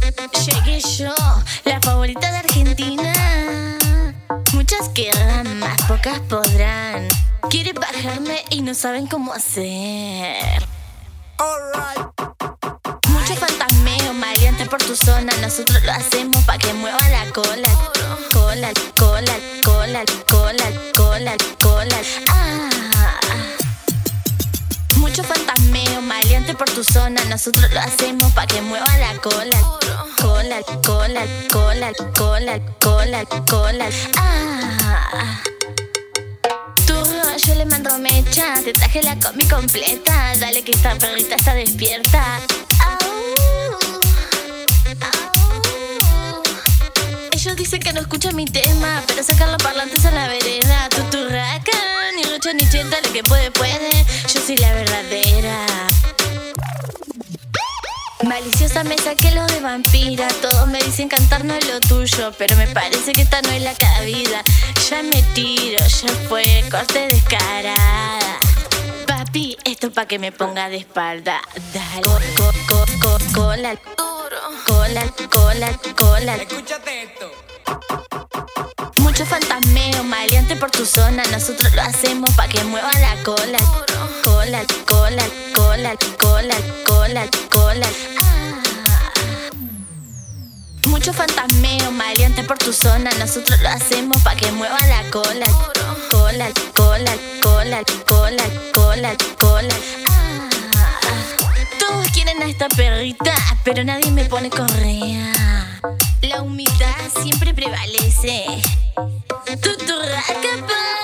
Llegué yo, la favorita de Argentina. Muchas querrán, más pocas podrán. Quieren bajarme y no saben cómo hacer. Mucho fantasmeo, maleante por tu zona. Nosotros lo hacemos pa' que mueva la cola. Cola, cola, cola, cola, cola, cola. Mucho fantasmeo, maleante por tu zona. Nosotros lo hacemos pa' que mueva la cola. Cola, cola, cola, cola, cola, cola. Yo le mando mecha, te traje la combi completa. Dale que esta perrita está despierta. Ellos dicen que no escuchan mi tema, pero sacan los parlantes a la vereda. Tuturraca, ni rocha ni chenta, lo que puede, puede. Yo soy la verdadera. Maliciosa me saqué lo de vampira. Todos me dicen cantar no es lo tuyo, pero me parece que esta no es la cabida. Ya me tiro, ya fue, corte descarada. Papi, esto pa' que me ponga de espalda. Dale, cola, cola, cola, cola. Escúchate esto. Mucho fantasmeo, maleante por tu zona. Nosotros lo hacemos pa' que mueva la cola. Cola, cola, cola, cola, cola, cola. Mucho fantasmeo, maleante por tu zona. Nosotros lo hacemos pa' que mueva la cola. Cola, cola, cola, cola, cola, cola. Todos quieren a esta perrita, pero nadie me pone correa. La humildad siempre prevalece. Tuturraca,